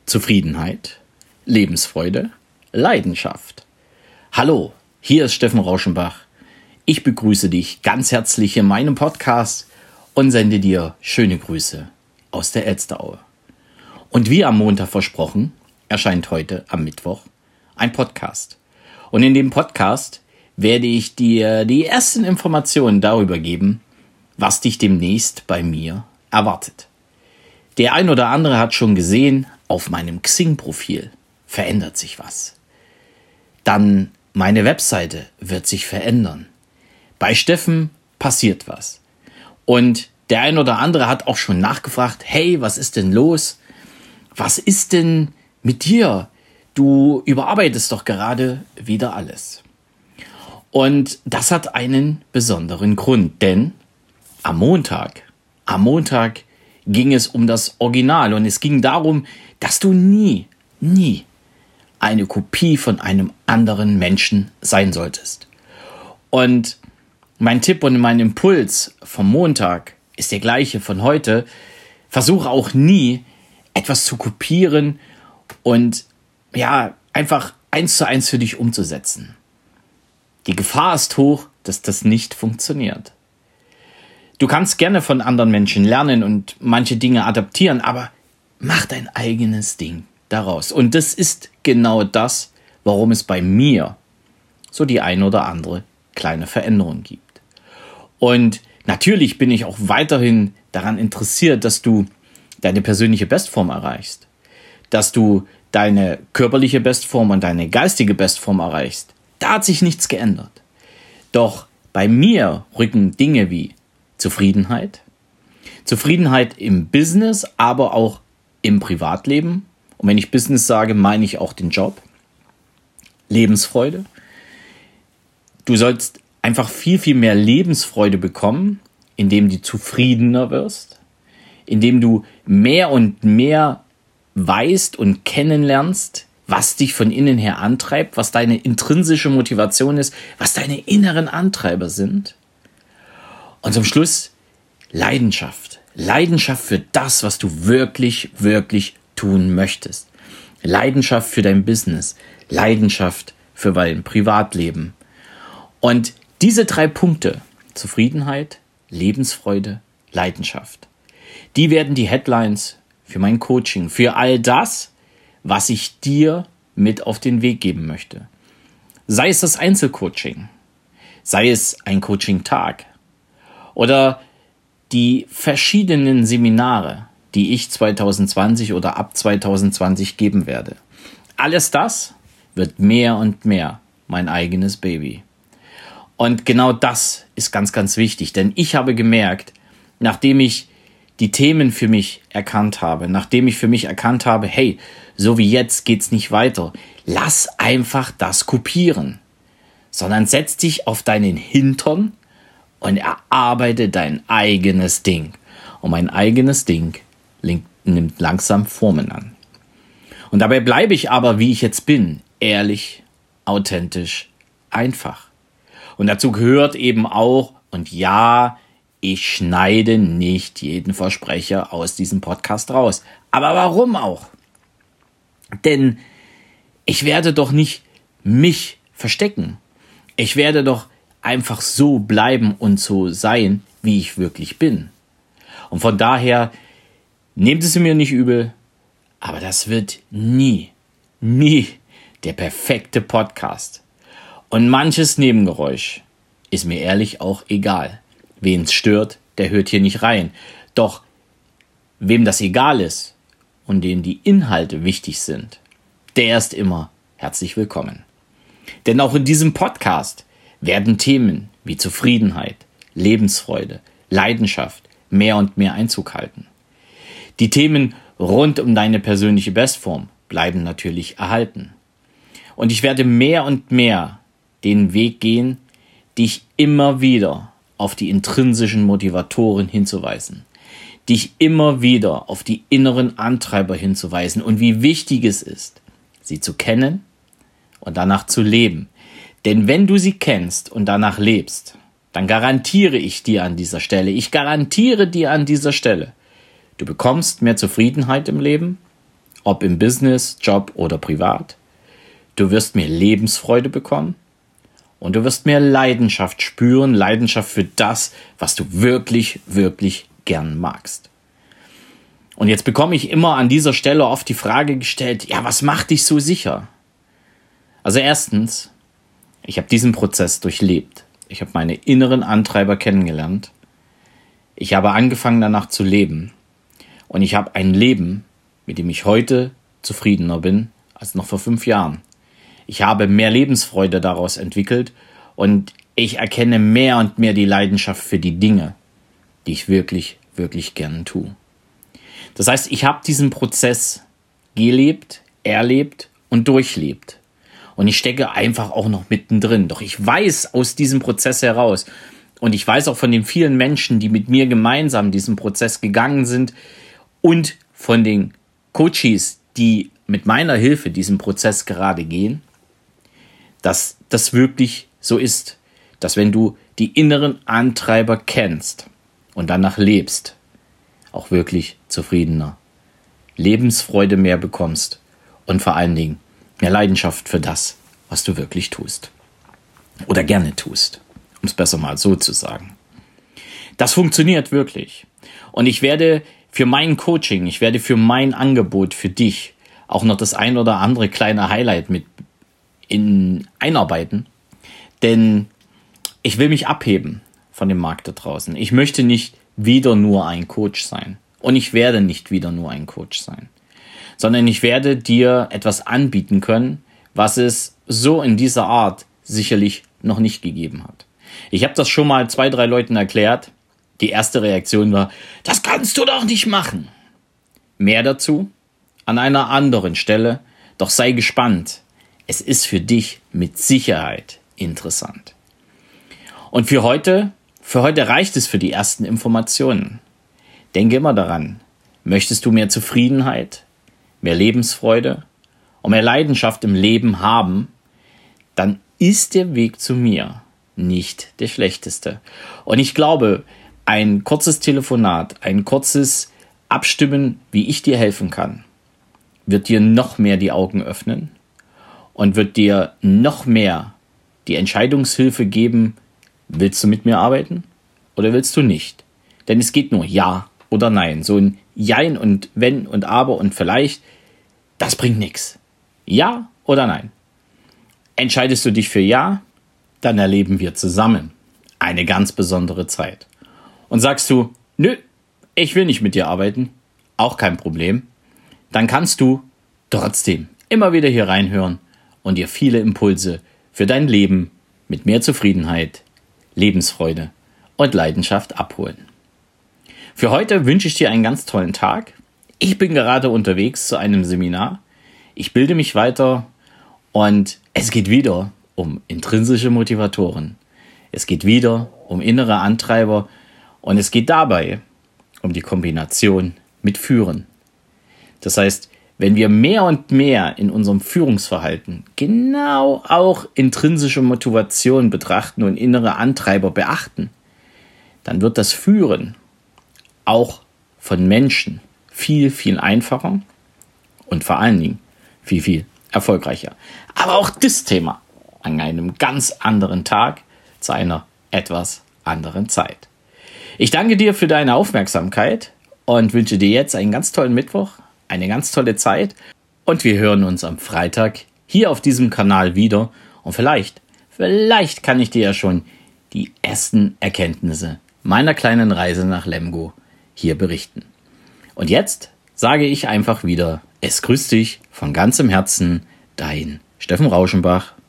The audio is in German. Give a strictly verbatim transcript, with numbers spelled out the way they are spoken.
Zufriedenheit, Lebensfreude, Leidenschaft. Hallo, hier ist Steffen Rauschenbach. Ich begrüße dich ganz herzlich in meinem Podcast und sende dir schöne Grüße aus der Elsteraue. Und wie am Montag versprochen, erscheint heute am Mittwoch ein Podcast. Und in dem Podcast werde ich dir die ersten Informationen darüber geben, was dich demnächst bei mir erwartet. Der ein oder andere hat schon gesehen, auf meinem Xing-Profil verändert sich was. Dann meine Webseite wird sich verändern. Bei Steffen passiert was. Und der ein oder andere hat auch schon nachgefragt, hey, was ist denn los? Was ist denn mit dir? Du überarbeitest doch gerade wieder alles. Und das hat einen besonderen Grund, denn am Montag, am Montag ging es um das Original und es ging darum, dass du nie, nie eine Kopie von einem anderen Menschen sein solltest. Und mein Tipp und mein Impuls vom Montag ist der gleiche von heute. Versuche auch nie, etwas zu kopieren und ja, einfach eins zu eins für dich umzusetzen. Die Gefahr ist hoch, dass das nicht funktioniert. Du kannst gerne von anderen Menschen lernen und manche Dinge adaptieren, aber mach dein eigenes Ding daraus. Und das ist genau das, warum es bei mir so die ein oder andere kleine Veränderung gibt. Und natürlich bin ich auch weiterhin daran interessiert, dass du deine persönliche Bestform erreichst, dass du deine körperliche Bestform und deine geistige Bestform erreichst. Da hat sich nichts geändert. Doch bei mir rücken Dinge wie Zufriedenheit, Zufriedenheit im Business, aber auch im Privatleben. Und wenn ich Business sage, meine ich auch den Job. Lebensfreude. Du sollst einfach viel, viel mehr Lebensfreude bekommen, indem du zufriedener wirst, indem du mehr und mehr weißt und kennenlernst, was dich von innen her antreibt, was deine intrinsische Motivation ist, was deine inneren Antreiber sind. Und zum Schluss Leidenschaft. Leidenschaft für das, was du wirklich, wirklich tun möchtest. Leidenschaft für dein Business. Leidenschaft für dein Privatleben. Und diese drei Punkte, Zufriedenheit, Lebensfreude, Leidenschaft, die werden die Headlines für mein Coaching, für all das, was ich dir mit auf den Weg geben möchte. Sei es das Einzelcoaching, sei es ein Coaching-Tag oder die verschiedenen Seminare, die ich zwanzig zwanzig oder ab zwanzig zwanzig geben werde. Alles das wird mehr und mehr mein eigenes Baby. Und genau das ist ganz, ganz wichtig, denn ich habe gemerkt, nachdem ich die Themen für mich erkannt habe, nachdem ich für mich erkannt habe, hey, so wie jetzt geht's nicht weiter, lass einfach das kopieren, sondern setz dich auf deinen Hintern und erarbeite dein eigenes Ding. Und mein eigenes Ding nimmt langsam Formen an. Und dabei bleibe ich aber, wie ich jetzt bin, ehrlich, authentisch, einfach. Und dazu gehört eben auch, und ja, ich schneide nicht jeden Versprecher aus diesem Podcast raus. Aber warum auch? Denn ich werde doch nicht mich verstecken. Ich werde doch einfach so bleiben und so sein, wie ich wirklich bin. Und von daher, nehmt es mir nicht übel, aber das wird nie, nie der perfekte Podcast. Und manches Nebengeräusch ist mir ehrlich auch egal. Wen es stört, der hört hier nicht rein. Doch wem das egal ist und denen die Inhalte wichtig sind, der ist immer herzlich willkommen. Denn auch in diesem Podcast werden Themen wie Zufriedenheit, Lebensfreude, Leidenschaft mehr und mehr Einzug halten. Die Themen rund um deine persönliche Bestform bleiben natürlich erhalten. Und ich werde mehr und mehr den Weg gehen, dich immer wieder auf die intrinsischen Motivatoren hinzuweisen, dich immer wieder auf die inneren Antreiber hinzuweisen und wie wichtig es ist, sie zu kennen und danach zu leben. Denn wenn du sie kennst und danach lebst, dann garantiere ich dir an dieser Stelle, ich garantiere dir an dieser Stelle, du bekommst mehr Zufriedenheit im Leben ob im Business, Job oder privat. Du wirst mehr Lebensfreude bekommen und du wirst mehr Leidenschaft spüren, Leidenschaft für das, was du wirklich, wirklich gern magst. Und jetzt bekomme ich immer an dieser Stelle oft die Frage gestellt, ja, was macht dich so sicher? Also erstens, ich habe diesen Prozess durchlebt. Ich habe meine inneren Antreiber kennengelernt. Ich habe angefangen danach zu leben. Und ich habe ein Leben, mit dem ich heute zufriedener bin als noch vor fünf Jahren. Ich habe mehr Lebensfreude daraus entwickelt und ich erkenne mehr und mehr die Leidenschaft für die Dinge, die ich wirklich, wirklich gerne tue. Das heißt, ich habe diesen Prozess gelebt, erlebt und durchlebt. Und ich stecke einfach auch noch mittendrin. Doch ich weiß aus diesem Prozess heraus und ich weiß auch von den vielen Menschen, die mit mir gemeinsam diesen Prozess gegangen sind und von den Coaches, die mit meiner Hilfe diesen Prozess gerade gehen, dass das wirklich so ist, dass wenn du die inneren Antreiber kennst und danach lebst, auch wirklich zufriedener, Lebensfreude mehr bekommst und vor allen Dingen mehr Leidenschaft für das, was du wirklich tust oder gerne tust, um es besser mal so zu sagen. Das funktioniert wirklich und ich werde für mein Coaching, ich werde für mein Angebot für dich auch noch das ein oder andere kleine Highlight mit in einarbeiten, denn ich will mich abheben von dem Markt da draußen. Ich möchte nicht wieder nur ein Coach sein und ich werde nicht wieder nur ein Coach sein, sondern ich werde dir etwas anbieten können, was es so in dieser Art sicherlich noch nicht gegeben hat. Ich habe das schon mal zwei, drei Leuten erklärt. Die erste Reaktion war, das kannst du doch nicht machen. Mehr dazu an einer anderen Stelle, doch sei gespannt. Es ist für dich mit Sicherheit interessant. Und für heute, für heute reicht es für die ersten Informationen. Denke immer daran, möchtest du mehr Zufriedenheit, mehr Lebensfreude und mehr Leidenschaft im Leben haben, dann ist der Weg zu mir nicht der schlechteste. Und ich glaube, ein kurzes Telefonat, ein kurzes Abstimmen, wie ich dir helfen kann, wird dir noch mehr die Augen öffnen und wird dir noch mehr die Entscheidungshilfe geben, willst du mit mir arbeiten oder willst du nicht? Denn es geht nur Ja oder Nein. So ein Jein und Wenn und Aber und Vielleicht, das bringt nichts. Ja oder Nein? Entscheidest du dich für Ja, dann erleben wir zusammen eine ganz besondere Zeit. Und sagst du, nö, ich will nicht mit dir arbeiten, auch kein Problem, dann kannst du trotzdem immer wieder hier reinhören und dir viele Impulse für dein Leben mit mehr Zufriedenheit, Lebensfreude und Leidenschaft abholen. Für heute wünsche ich dir einen ganz tollen Tag. Ich bin gerade unterwegs zu einem Seminar. Ich bilde mich weiter und es geht wieder um intrinsische Motivatoren. Es geht wieder um innere Antreiber und es geht dabei um die Kombination mit Führen. Das heißt, wenn wir mehr und mehr in unserem Führungsverhalten genau auch intrinsische Motivation betrachten und innere Antreiber beachten, dann wird das Führen auch von Menschen viel, viel einfacher und vor allen Dingen viel, viel erfolgreicher. Aber auch das Thema an einem ganz anderen Tag zu einer etwas anderen Zeit. Ich danke dir für deine Aufmerksamkeit und wünsche dir jetzt einen ganz tollen Mittwoch, eine ganz tolle Zeit und wir hören uns am Freitag hier auf diesem Kanal wieder und vielleicht, vielleicht kann ich dir ja schon die ersten Erkenntnisse meiner kleinen Reise nach Lemgo hier berichten. Und jetzt sage ich einfach wieder, es grüßt dich von ganzem Herzen, dein Steffen Rauschenbach.